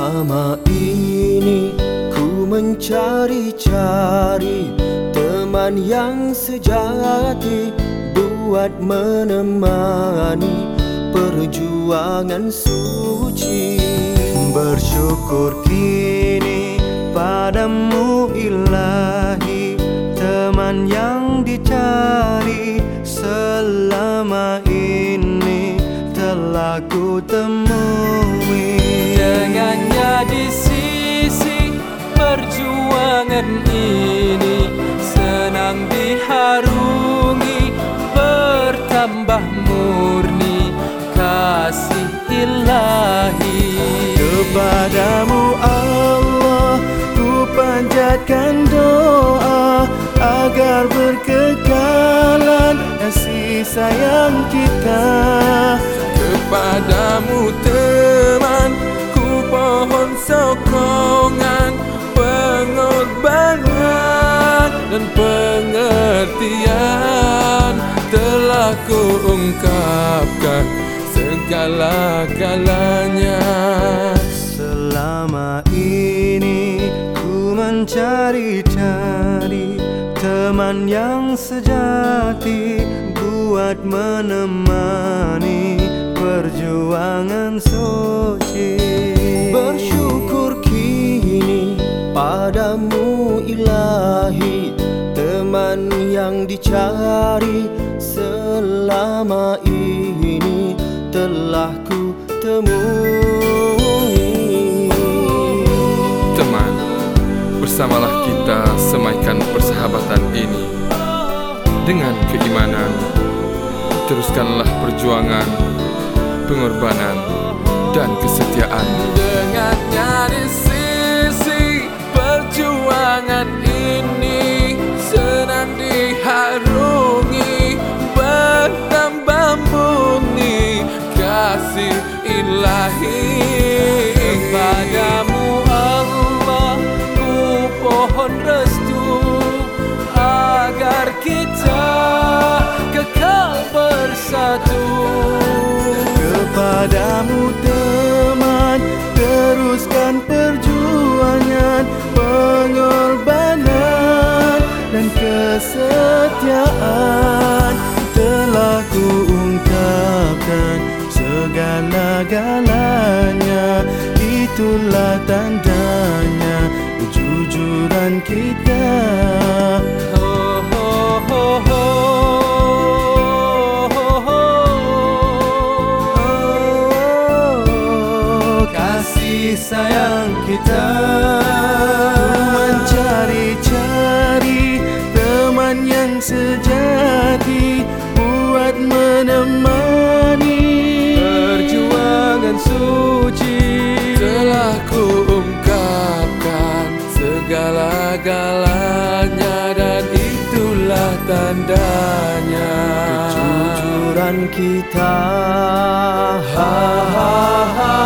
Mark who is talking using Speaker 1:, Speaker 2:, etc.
Speaker 1: Selama ini ku mencari-cari teman yang sejati buat menemani perjuangan suci. Bersyukur kini padamu ilahi, teman yang dicari selama ini telah ku temui.
Speaker 2: Dengannya di sisi perjuangan ini senang diharungi, bertambah murni kasih ilahi.
Speaker 1: Kepadamu Allah ku panjatkan doa agar berkekalan kasih sayang kita.
Speaker 2: Kepadamu teman ku pohon sokongan, pengorbanan dan pengertian telah ku ungkapkan segala-galanya.
Speaker 1: Selama ini ku mencari-cari teman yang sejati buat menemani perjuangan suci. Bersyukur kini padamu ilahi, teman yang dicari selama ini telah ku temui.
Speaker 3: Teman, bersamalah kita semaikan persahabatan ini dengan keimanan. Teruskanlah perjuangan, pengorbanan dan kesetiaan.
Speaker 2: Dengannya di sisi perjuangan ini senang diharungi, bertambah murni kasih ilahi. Kepadamu Allah ku pohon restu agar kita kekal bersatu.
Speaker 1: Kepadamu teman, teruskan perjuangan, pengorbanan dan kesetiaan telah ku ungkapkan segala-galanya. Itulah tandanya kejujuran kita. Kasih sayang kita. Mencari-cari teman yang sejati buat menemani
Speaker 2: Perjuangan suci telah ku ungkapkan segala-galanya, dan itulah tandanya
Speaker 1: kejujuran kita. Ha ha ha.